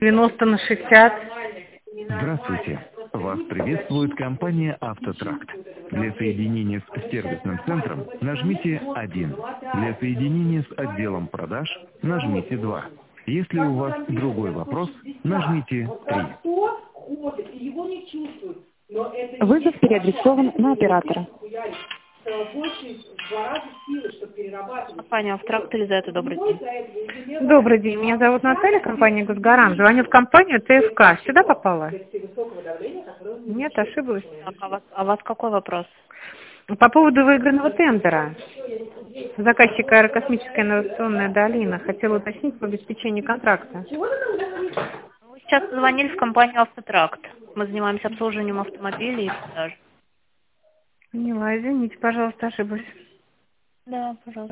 90 на 60. Здравствуйте. Вас приветствует компания «Автотракт». Для соединения с сервисным центром нажмите 1. Для соединения с отделом продаж нажмите 2. Если у вас другой вопрос, нажмите 3. Вызов переадресован на оператора. Компания «Автотракт», Елизавета, добрый день. Добрый день, меня зовут Наталья, компания «Госгарант». Звоню в компанию ТФК. Сюда попала? Нет, ошиблась. Так, а у вас какой вопрос? По поводу выигранного тендера. Заказчик «Аэрокосмическая инновационная долина» хотел уточнить по обеспечению контракта. Вы сейчас звонили в компанию «Автотракт». Мы занимаемся обслуживанием автомобилей и продаж. Поняла, извините, пожалуйста, ошиблась. Да, пожалуйста.